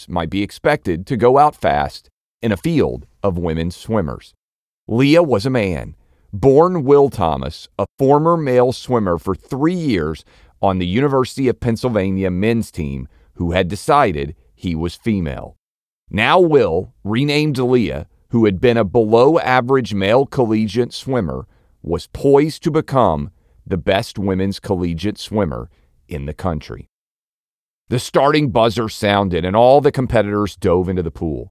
might be expected to go out fast in a field of women's swimmers. Leah was a man, born Will Thomas, a former male swimmer for 3 years on the University of Pennsylvania men's team who had decided he was female. Now Will, renamed Leah, who had been a below-average male collegiate swimmer, was poised to become the best women's collegiate swimmer in the country. The starting buzzer sounded and all the competitors dove into the pool.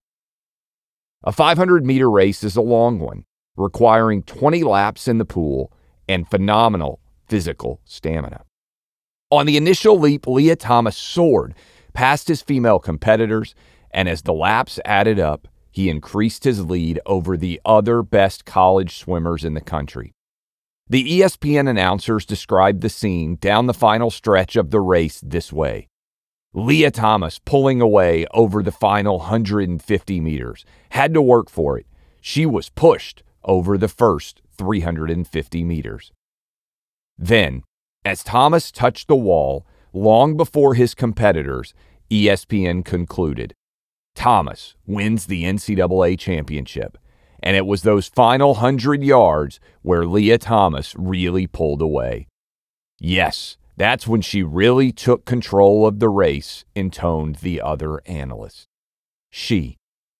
A 500-meter race is a long one, requiring 20 laps in the pool and phenomenal physical stamina. On the initial leap, Leah Thomas soared past his female competitors, and as the laps added up, he increased his lead over the other best college swimmers in the country. The ESPN announcers described the scene down the final stretch of the race this way: Leah Thomas pulling away over the final 150 meters. Had to work for it. She was pushed over the first 350 meters. Then, as Thomas touched the wall, long before his competitors, ESPN concluded, Thomas wins the NCAA championship. And it was those final 100 yards where Leah Thomas really pulled away. Yes, that's when she really took control of the race, intoned the other analysts. She.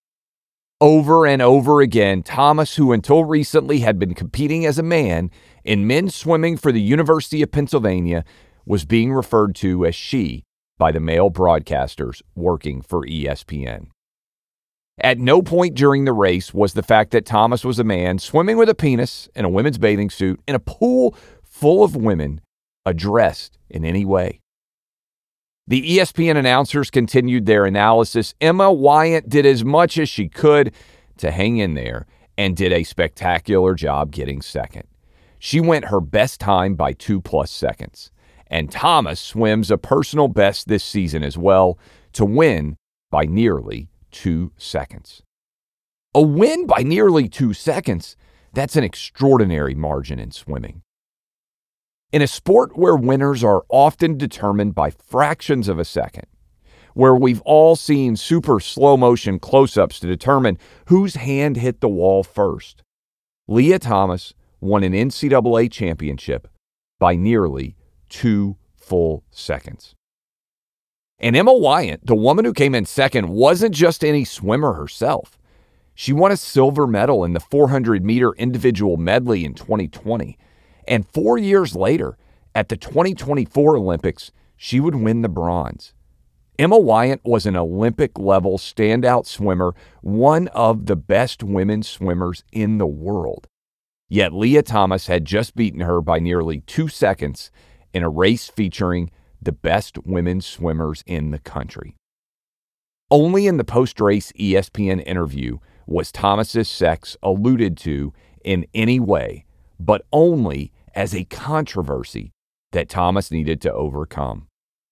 Over and over again, Thomas, who until recently had been competing as a man in men's swimming for the University of Pennsylvania, was being referred to as she by the male broadcasters working for ESPN. At no point during the race was the fact that Thomas was a man swimming with a penis in a women's bathing suit in a pool full of women addressed in any way. The ESPN announcers continued their analysis. Emma Wyant did as much as she could to hang in there and did a spectacular job getting second. She went her best time by 2+ seconds. And Thomas swims a personal best this season as well to win by nearly 2 seconds. A win by nearly 2 seconds, that's an extraordinary margin in swimming. In a sport where winners are often determined by fractions of a second, where we've all seen super slow motion close-ups to determine whose hand hit the wall first, Leah Thomas won an NCAA championship by nearly 2 full seconds. And Emma Wyant, the woman who came in second, wasn't just any swimmer herself. She won a silver medal in the 400-meter individual medley in 2020. And 4 years later, at the 2024 Olympics, she would win the bronze. Emma Wyant was an Olympic-level standout swimmer, one of the best women swimmers in the world. Yet Leah Thomas had just beaten her by nearly 2 seconds in a race featuring the best women swimmers in the country. Only in the post-race ESPN interview was Thomas's sex alluded to in any way, but only as a controversy that Thomas needed to overcome.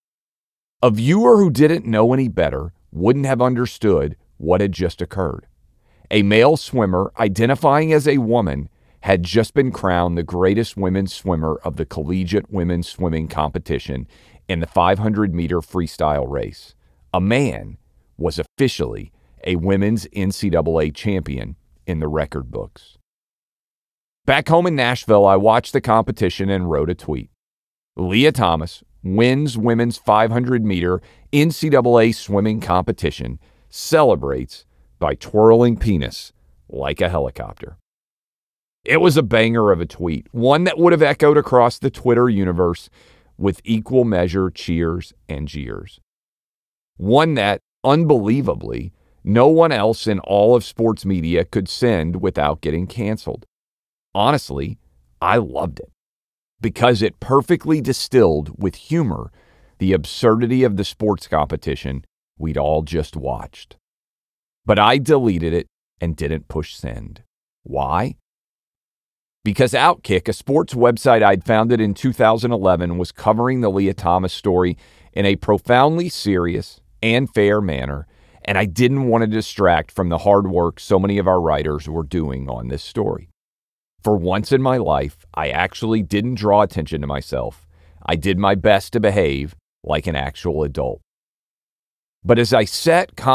A viewer who didn't know any better wouldn't have understood what had just occurred. A male swimmer identifying as a woman had just been crowned the greatest women's swimmer of the collegiate women's swimming competition in the 500-meter freestyle race. A man was officially a women's NCAA champion in the record books. Back home in Nashville, I watched the competition and wrote a tweet. Leah Thomas wins women's 500-meter NCAA swimming competition, celebrates by twirling penis like a helicopter. It was a banger of a tweet, one that would have echoed across the Twitter universe with equal measure cheers and jeers. One that, unbelievably, no one else in all of sports media could send without getting canceled. Honestly, I loved it because it perfectly distilled with humor the absurdity of the sports competition we'd all just watched. But I deleted it and didn't push send. Why? Because Outkick, a sports website I'd founded in 2011, was covering the Leah Thomas story in a profoundly serious and fair manner, and I didn't want to distract from the hard work so many of our writers were doing on this story. For once in my life, I actually didn't draw attention to myself. I did my best to behave like an actual adult. But as I set